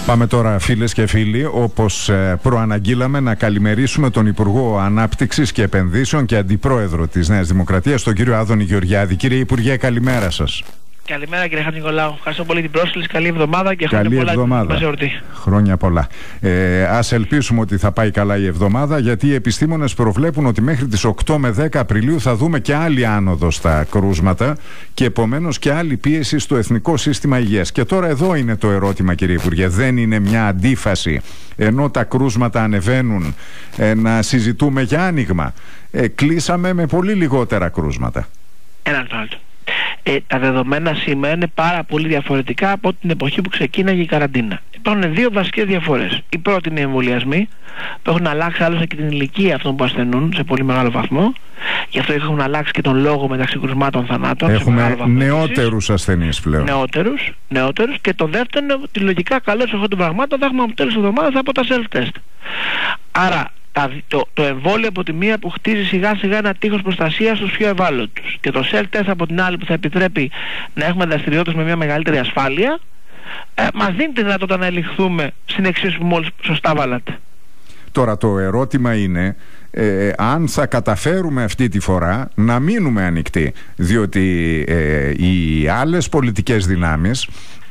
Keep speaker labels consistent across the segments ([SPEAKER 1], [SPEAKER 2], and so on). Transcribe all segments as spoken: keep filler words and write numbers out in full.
[SPEAKER 1] Πάμε τώρα, φίλες και φίλοι, όπως προαναγγείλαμε, να καλημερίσουμε τον Υπουργό Ανάπτυξης και Επενδύσεων και Αντιπρόεδρο της Νέας Δημοκρατίας, τον κύριο Άδωνη Γεωργιάδη. Κύριε Υπουργέ, καλημέρα σας.
[SPEAKER 2] Καλημέρα κύριε Χατζηνικολάου. Ευχαριστώ πολύ την πρόσκληση. Καλή εβδομάδα και χρόνια πολλά.
[SPEAKER 1] Εβδομάδα. Χρόνια πολλά. Ε, ας ελπίσουμε ότι θα πάει καλά η εβδομάδα, γιατί οι επιστήμονες προβλέπουν ότι μέχρι τις οκτώ με δέκα Απριλίου θα δούμε και άλλη άνοδο στα κρούσματα και επομένως και άλλη πίεση στο Εθνικό Σύστημα Υγείας. Και τώρα εδώ είναι το ερώτημα, κύριε Υπουργέ. Δεν είναι μια αντίφαση, ενώ τα κρούσματα ανεβαίνουν, ε, να συζητούμε για άνοιγμα? Ε, κλείσαμε με πολύ λιγότερα κρούσματα.
[SPEAKER 2] Έναν το άλλο. Ε, τα δεδομένα σήμερα είναι πάρα πολύ διαφορετικά από την εποχή που ξεκίναγε η καραντίνα. Υπάρχουν δύο βασικές διαφορές. Η πρώτη είναι οι εμβολιασμοί, που έχουν αλλάξει άλλωστε και την ηλικία αυτών που ασθενούν σε πολύ μεγάλο βαθμό. Γι' αυτό έχουν αλλάξει και τον λόγο μεταξύ κρουσμάτων θανάτων.
[SPEAKER 1] Έχουμε νεότερους ασθενείς πλέον.
[SPEAKER 2] Νεότερους, νεότερους. Και το δεύτερο είναι ότι λογικά καλώς εγώ των πραγμάτων θα έχουμε από τέλος εβδομάδας από τα self-test. Άρα Το, το εμβόλιο από τη μία που χτίζει σιγά σιγά ένα τείχος προστασίας στους πιο ευάλωτους και το self-test από την άλλη που θα επιτρέπει να έχουμε δραστηριότητες με μια μεγαλύτερη ασφάλεια, ε, μας δίνει τη δυνατότητα να ελιχθούμε στην εξίσου που μόλις σωστά βάλατε.
[SPEAKER 1] Τώρα το ερώτημα είναι ε, αν θα καταφέρουμε αυτή τη φορά να μείνουμε ανοιχτοί, διότι ε, οι άλλες πολιτικές δυνάμεις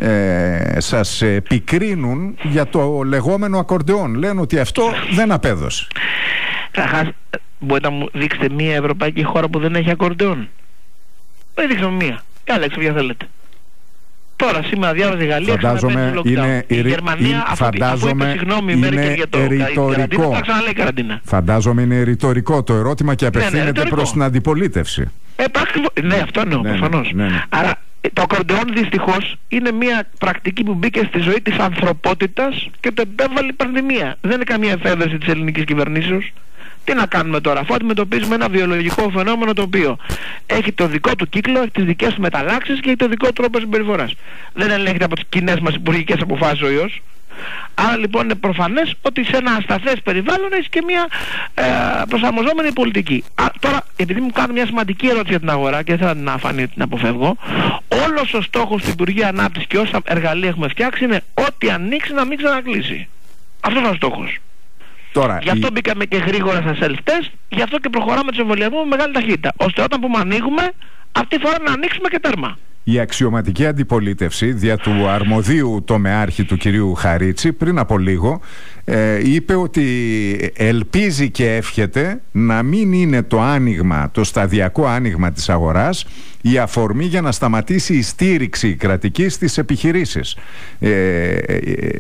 [SPEAKER 1] ε, σας επικρίνουν για το λεγόμενο ακορντεόν. Λένε ότι αυτό δεν απέδωσε.
[SPEAKER 2] Καταρχάς, μπορείτε να μου δείξετε μία ευρωπαϊκή χώρα που δεν έχει ακορντεόν? Δεν δείξω μία. Κάλεξε ποια θέλετε. Τώρα σήμερα διάβαζε η Γαλλία,
[SPEAKER 1] φαντάζομαι είναι
[SPEAKER 2] η Γερμανία, αφού είπε συγγνώμη η Μέρκελ για το καραντίνα, θα ξαναλέει καραντίνα.
[SPEAKER 1] Φαντάζομαι είναι ρητορικό το ερώτημα και απευθύνεται
[SPEAKER 2] ναι, ναι, προς
[SPEAKER 1] την αντιπολίτευση.
[SPEAKER 2] Ε, πρακτικο... Ναι, αυτό εννοώ,
[SPEAKER 1] ναι,
[SPEAKER 2] προφανώς.
[SPEAKER 1] Ναι, ναι.
[SPEAKER 2] Άρα το ακορντεόν δυστυχώς είναι μια πρακτική που μπήκε στη ζωή της ανθρωπότητας και το επέβαλε η πανδημία. Δεν είναι καμία εφεύρεση της ελληνικής κυβερνήσεως. Τι να κάνουμε τώρα, αφού αντιμετωπίζουμε ένα βιολογικό φαινόμενο το οποίο έχει το δικό του κύκλο, έχει τις δικές του μεταλλάξεις και έχει το δικό του τρόπο συμπεριφοράς. Δεν ελέγχεται από τις κοινές μας υπουργικές αποφάσεις ο ιός. Άρα λοιπόν είναι προφανές ότι σε ένα ασταθές περιβάλλον έχει και μια ε, προσαρμοζόμενη πολιτική. Α, τώρα, επειδή μου κάνουν μια σημαντική ερώτηση για την αγορά και δεν θα να φανεί ότι την αποφεύγω, όλος ο στόχος του Υπουργείου Ανάπτυξης και όσα εργαλεία έχουμε φτιάξει είναι ό,τι ανοίξει να μην ξανακλείσει. Αυτός είναι ο στόχος.
[SPEAKER 1] Τώρα,
[SPEAKER 2] γι' αυτό
[SPEAKER 1] η...
[SPEAKER 2] μπήκαμε και γρήγορα στα self-test, γι' αυτό και προχωράμε τους εμβολιασμούς με μεγάλη ταχύτητα. Ώστε όταν που ανοίγουμε, αυτή τη φορά να ανοίξουμε και τέρμα.
[SPEAKER 1] Η αξιωματική αντιπολίτευση δια του αρμοδίου τομεάρχη του κυρίου Χαρίτση πριν από λίγο ε, είπε ότι ελπίζει και εύχεται να μην είναι το άνοιγμα, το σταδιακό άνοιγμα της αγοράς η αφορμή για να σταματήσει η στήριξη κρατική στις επιχειρήσεις. Ε, ε,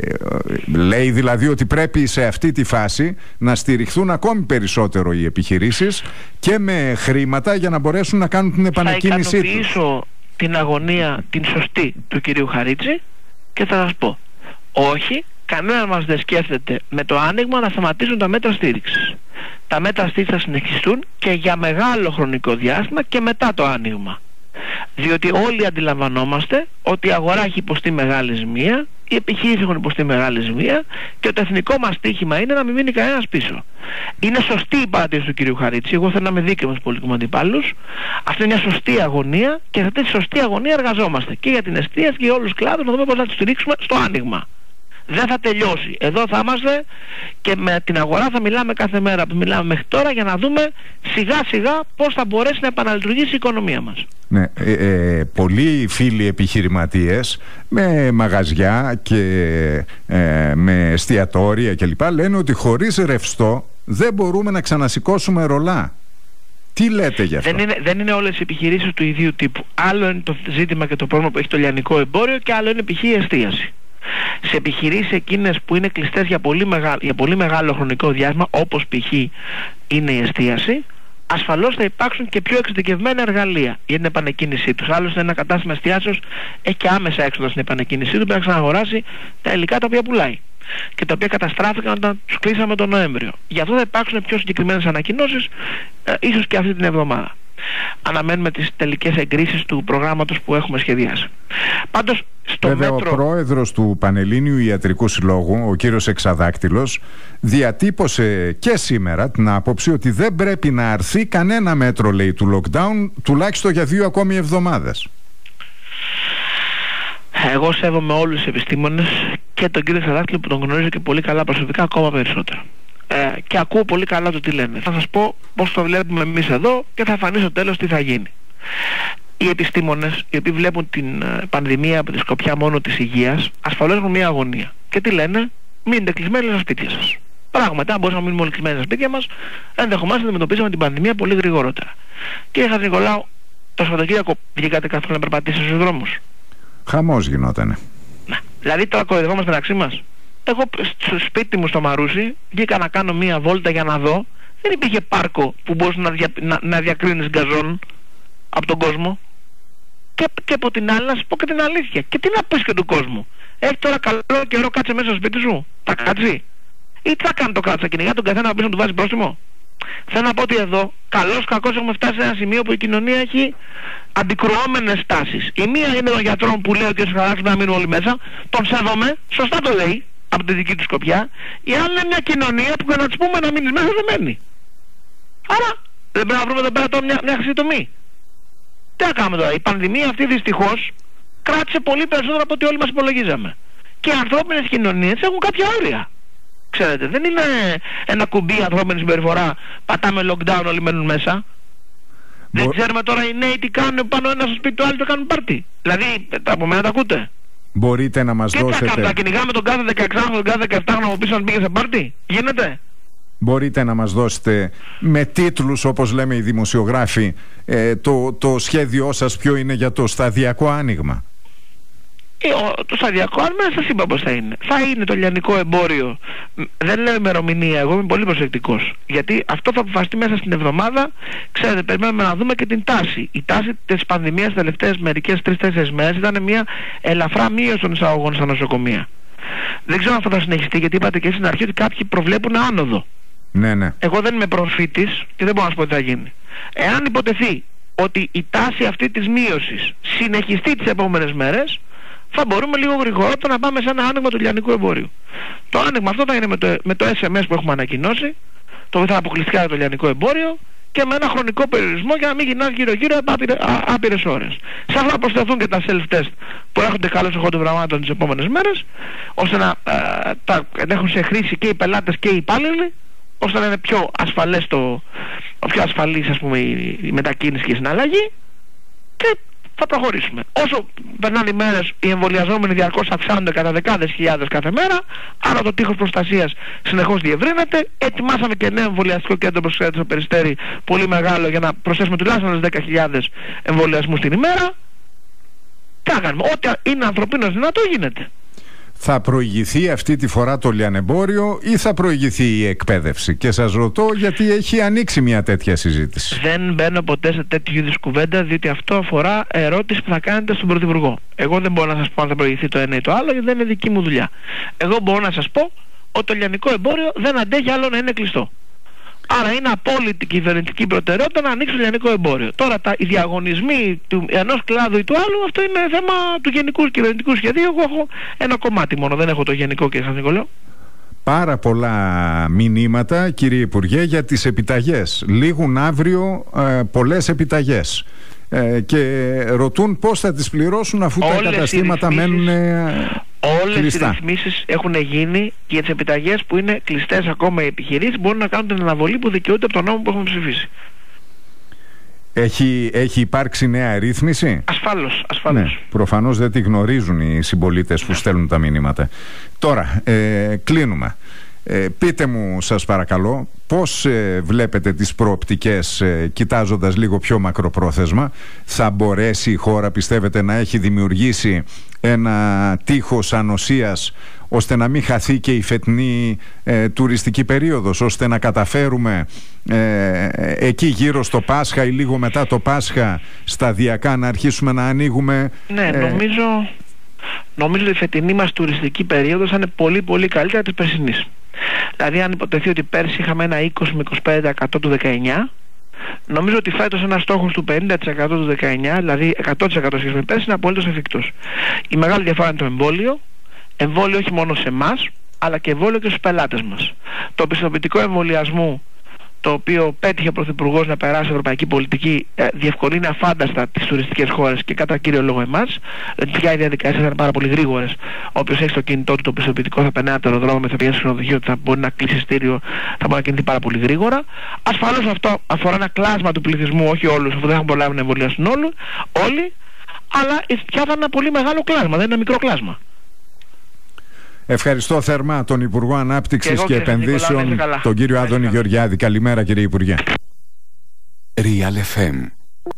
[SPEAKER 1] λέει δηλαδή ότι πρέπει σε αυτή τη φάση να στηριχθούν ακόμη περισσότερο οι επιχειρήσεις και με χρήματα για να μπορέσουν να κάνουν την επανεκκίνησή τους.
[SPEAKER 2] Την αγωνία την σωστή του κυρίου Χαρίτση και θα σας πω, όχι, κανένα μας δεν σκέφτεται με το άνοιγμα να σταματήσουν τα μέτρα στήριξης. Τα μέτρα στήριξης θα συνεχιστούν και για μεγάλο χρονικό διάστημα και μετά το άνοιγμα. Διότι όλοι αντιλαμβανόμαστε ότι η αγορά έχει υποστεί μεγάλη ζημία, οι επιχείρησεις έχουν υποστεί μεγάλη ζημία και το εθνικό μας στοίχημα είναι να μην μείνει κανένας πίσω. Είναι σωστή η παρατήρηση του κ. Χαρίτση. Εγώ θέλω να είμαι δίκαιος με τους πολιτικούς αντιπάλους. Αυτή είναι μια σωστή αγωνία και σε αυτή τη σωστή αγωνία εργαζόμαστε και για την εστίαση και για όλους τους κλάδους να δούμε πώς θα τους στηρίξουμε στο άνοιγμα. Δεν θα τελειώσει. Εδώ θα είμαστε και με την αγορά θα μιλάμε κάθε μέρα που μιλάμε μέχρι τώρα για να δούμε σιγά σιγά πώς θα μπορέσει να επαναλειτουργήσει η οικονομία μας.
[SPEAKER 1] Ναι, ε, ε, πολλοί φίλοι επιχειρηματίες με μαγαζιά και ε, με εστιατόρια κλπ. Λένε ότι χωρίς ρευστό δεν μπορούμε να ξανασηκώσουμε ρολά. Τι λέτε γι' αυτό?
[SPEAKER 2] Δεν είναι, δεν είναι όλες οι επιχειρήσεις του ιδίου τύπου. Άλλο είναι το ζήτημα και το πρόβλημα που έχει το λιανικό εμπόριο και άλλο είναι π.χ. η εστίαση. Σε επιχειρήσεις εκείνες που είναι κλειστές για πολύ, μεγάλο, για πολύ μεγάλο χρονικό διάστημα, όπως π.χ. είναι η εστίαση, ασφαλώς θα υπάρξουν και πιο εξειδικευμένα εργαλεία για την επανεκκίνησή τους. Άλλωστε ένα κατάστημα εστιάσεως έχει και άμεσα έξοδο στην επανεκκίνησή του, πρέπει να ξαναγοράσει τα υλικά τα οποία πουλάει και τα οποία καταστράφηκαν όταν τους κλείσαμε τον Νοέμβριο. Γι' αυτό θα υπάρξουν πιο συγκεκριμένες ανακοινώσεις, ε, ίσως και αυτή την εβδομάδα. Αναμένουμε τις τελικές εγκρίσεις του προγράμματος που έχουμε σχεδιάσει. Πάντως, στο
[SPEAKER 1] Βέβαια,
[SPEAKER 2] μέτρο...
[SPEAKER 1] ο πρόεδρος του Πανελλήνιου Ιατρικού Συλλόγου, ο κύριος Εξαδάκτυλος, διατύπωσε και σήμερα την άποψη ότι δεν πρέπει να αρθεί κανένα μέτρο, λέει, του lockdown, τουλάχιστον για δύο ακόμη εβδομάδες.
[SPEAKER 2] Εγώ σέβομαι όλους τους επιστήμονες και τον κύριο Ξεδάκτυλο που τον γνωρίζω και πολύ καλά προσωπικά ακόμα περισσότερο. Ε, και ακούω πολύ καλά το τι λένε. Θα σας πω πώς το βλέπουμε εμείς εδώ και θα φανεί στο τέλος τι θα γίνει. Οι επιστήμονες, οι οποίοι βλέπουν την ε, πανδημία από τη σκοπιά μόνο της υγείας, ασφαλώς έχουν μια αγωνία. Και τι λένε? Μείνετε κλεισμένοι στα σπίτια σας. Πράγματι, αν μπορούσαμε να μείνουμε όλοι κλεισμένοι στα σπίτια μας, ενδεχομένως να αντιμετωπίσαμε την πανδημία πολύ γρηγορότερα. Κύριε Χατζηνικολάου, το Σαββατοκύριακο βγήκατε καθόλου να περπατήσετε στους δρόμους?
[SPEAKER 1] Χαμός γινότανε.
[SPEAKER 2] Να, δηλαδή τώρα κοροϊδευόμαστε μεταξύ μας. Εγώ στο σπίτι μου στο Μαρούσι βγήκα να κάνω μία βόλτα για να δω. Δεν υπήρχε πάρκο που μπορούσε να, δια, να, να διακρίνεις γκαζόν από τον κόσμο. Και, και από την άλλη να σου πω και την αλήθεια. Και τι να πεις και του κόσμου? Έχει τώρα καλό καιρό, κάτσε μέσα στο σπίτι σου? Θα κάτσει? Ή τι θα κάνει το κράτος? Θα κυνηγά τον καθένα να πεις να του βάζει πρόστιμο? Θέλω να πω ότι εδώ καλώς κακώς έχουμε φτάσει σε ένα σημείο που η κοινωνία έχει αντικρουόμενες τάσεις. Η μία είναι των γιατρών που λέει ότι ο Σαράκης να μείνουν όλοι μέσα. Τον σέβομαι, σωστά το λέει από τη δική του σκοπιά. Η άλλη είναι μια κοινωνία που για να τους πούμε να μείνεις μέσα δεν μένει. Άρα δεν πρέπει να βρούμε εδώ πέρα τώρα μια, μια χρυσή τομή. Τι να κάνουμε τώρα? Η πανδημία αυτή δυστυχώς κράτησε πολύ περισσότερο από ό,τι όλοι μας υπολογίζαμε. Και οι ανθρώπινες κοινωνίες έχουν κάποια όρια. Ξέρετε, δεν είναι ένα κουμπί ανθρώπινη συμπεριφορά, πατάμε lockdown, όλοι μένουν μέσα. Μπο... Δεν ξέρουμε τώρα οι νέοι τι κάνουν πάνω ένα στο σπίτι του άλλου και κάνουν πάρτι. Δηλαδή, από μένα τα ακούτε?
[SPEAKER 1] Μπορείτε να μας
[SPEAKER 2] και
[SPEAKER 1] δώσετε...
[SPEAKER 2] Και τι θα κάνουμε, κυνηγάμε τον κάθε δεκαεξάχρονο, τον κάθε δεκαεπτάχρονο που πίσω να πήγε σε πάρτι? Γίνεται?
[SPEAKER 1] Μπορείτε να μας δώσετε με τίτλους, όπως λέμε οι δημοσιογράφοι, ε, το, το σχέδιό σας ποιο είναι για το σταδιακό άνοιγμα?
[SPEAKER 2] Το σταδιακό άνοιγμα σας είπα πως θα είναι. Θα είναι το λιανικό εμπόριο. Δεν λέω ημερομηνία, εγώ είμαι πολύ προσεκτικός. Γιατί αυτό θα αποφασιστεί μέσα στην εβδομάδα. Ξέρετε, περιμένουμε να δούμε και την τάση. Η τάση της πανδημίας τις τελευταίες μερικές τρεις-τέσσερις μέρες ήταν μια ελαφρά μείωση των εισαγωγών στα νοσοκομεία. Δεν ξέρω αν αυτό θα συνεχιστεί, γιατί είπατε και στην αρχή ότι κάποιοι προβλέπουν άνοδο.
[SPEAKER 1] Ναι, ναι.
[SPEAKER 2] Εγώ δεν είμαι προφήτης και δεν μπορώ να σας πω τι θα γίνει. Εάν υποτεθεί ότι η τάση αυτή της μείωσης συνεχιστεί τις επόμενες μέρες, θα μπορούμε λίγο γρηγορότερα να πάμε σε ένα άνοιγμα του λιανικού εμπόριου. Το άνοιγμα αυτό θα είναι με το, με το ες εμ ες που έχουμε ανακοινώσει, το οποίο θα αποκλειστικά για το λιανικό εμπόριο, και με ένα χρονικό περιορισμό για να μην γυρνάς γύρω-γύρω άπειρες ώρες. Σε αυτά προσθεθούν και τα self-test που έρχονται καλώς εχόντων πραγμάτων τις επόμενες μέρες, ώστε να ε, τα έχουν σε χρήση και οι πελάτες και οι υπάλληλοι, ώστε να είναι πιο ασφαλές το, πιο ασφαλής, ας πούμε, η, η μετακίνηση και η συναλλαγή, και θα προχωρήσουμε. Όσο περνάνε οι μέρες, οι εμβολιαζόμενοι διαρκώς αυξάνονται κατά δεκάδες χιλιάδες κάθε μέρα, άρα το τείχος προστασίας συνεχώς διευρύνεται. Ετοιμάσαμε και νέο εμβολιαστικό κέντρο προσφέρεται στο Περιστέρι, πολύ μεγάλο, για να προσθέσουμε τουλάχιστον δέκα χιλιάδες εμβολιασμούς την ημέρα. Τι να κάνουμε? Ό,τι είναι ανθρωπίνως δυνατό γίνεται.
[SPEAKER 1] Θα προηγηθεί αυτή τη φορά το λιανεμπόριο ή θα προηγηθεί η εκπαίδευση? Και σας ρωτώ γιατί έχει ανοίξει μια τέτοια συζήτηση.
[SPEAKER 2] Δεν μπαίνω ποτέ σε τέτοιου είδους κουβέντα, διότι αυτό αφορά ερώτηση που θα κάνετε στον Πρωθυπουργό. Εγώ δεν μπορώ να σας πω αν θα προηγηθεί το ένα ή το άλλο, γιατί δεν είναι δική μου δουλειά. Εγώ μπορώ να σας πω ότι το λιανικό εμπόριο δεν αντέχει άλλο να είναι κλειστό. Άρα είναι απόλυτη κυβερνητική προτεραιότητα να ανοίξει το λιανικό εμπόριο. Τώρα τα, οι διαγωνισμοί του ενός κλάδου ή του άλλου, αυτό είναι θέμα του γενικού κυβερνητικού σχεδίου. Εγώ έχω ένα κομμάτι μόνο, δεν έχω το γενικό, κύριε Χατζηνικολάου.
[SPEAKER 1] Πάρα πολλά μηνύματα, κύριε Υπουργέ, για τις επιταγές. Λήγουν αύριο ε, πολλές επιταγές. Ε, και ρωτούν πώς θα τις πληρώσουν αφού όλες τα καταστήματα μένουν ε,
[SPEAKER 2] όλες
[SPEAKER 1] κλειστά.
[SPEAKER 2] Οι ρυθμίσεις έχουν γίνει και για τις επιταγές που είναι κλειστές ακόμα οι επιχειρήσεις μπορούν να κάνουν την αναβολή που δικαιούνται από τον νόμο που έχουμε ψηφίσει.
[SPEAKER 1] Έχει, έχει υπάρξει νέα ρύθμιση?
[SPEAKER 2] Ασφάλως, ασφάλως.
[SPEAKER 1] Ναι, προφανώς δεν τη γνωρίζουν οι συμπολίτες που στέλνουν τα μηνύματα. Τώρα, ε, κλείνουμε. Ε, πείτε μου, σας παρακαλώ, πώς ε, βλέπετε τις προοπτικές, ε, κοιτάζοντας λίγο πιο μακροπρόθεσμα? Θα μπορέσει η χώρα, πιστεύετε, να έχει δημιουργήσει ένα τείχος ανοσίας ώστε να μην χαθεί και η φετινή ε, τουριστική περίοδος, ώστε να καταφέρουμε ε, εκεί γύρω στο Πάσχα ή λίγο μετά το Πάσχα σταδιακά να αρχίσουμε να ανοίγουμε?
[SPEAKER 2] Ναι,
[SPEAKER 1] ε,
[SPEAKER 2] νομίζω, νομίζω ότι η φετινή μας τουριστική περίοδος θα είναι πολύ πολύ καλύτερα της περσινής. Δηλαδή αν υποτεθεί ότι πέρσι είχαμε ένα είκοσι με είκοσι πέντε τοις εκατό του δεκαεννιά, νομίζω ότι φέτος ένας στόχος του πενήντα τοις εκατό του δεκαεννιά, δηλαδή εκατό τοις εκατό σχέση με πέρσι, είναι απολύτως εφικτός. Η μεγάλη διαφορά είναι το εμβόλιο. Εμβόλιο όχι μόνο σε εμάς, αλλά και εμβόλιο και στους πελάτες μας. Το πιστοποιητικό εμβολιασμού, το οποίο πέτυχε ο Πρωθυπουργός να περάσει ευρωπαϊκή πολιτική, ε, διευκολύνει αφάνταστα τις τουριστικές χώρες και κατά κύριο λόγο εμάς. Πια οι διαδικασίες είναι πάρα πολύ γρήγορες. Όποιος έχει στο κινητό του το πιστοποιητικό θα περνάει από το αεροδρόμιο, θα πηγαίνει στο ξενοδοχείο, θα μπορεί να κλείσει εισιτήριο, θα μπορεί να κινηθεί πάρα πολύ γρήγορα. Ασφαλώς αυτό αφορά ένα κλάσμα του πληθυσμού, όχι όλους, αφού δεν έχουν προλάβει να εμβολιάσουν όλους, όλοι, αλλά πια θα είναι ένα πολύ μεγάλο κλάσμα, δεν είναι ένα μικρό κλάσμα.
[SPEAKER 1] Ευχαριστώ θερμά τον Υπουργό Ανάπτυξης και, και Επενδύσεων,
[SPEAKER 2] Νικολά,
[SPEAKER 1] τον κύριο Άδωνη Γεωργιάδη. Καλημέρα, κύριε Υπουργέ.
[SPEAKER 3] Real εφ εμ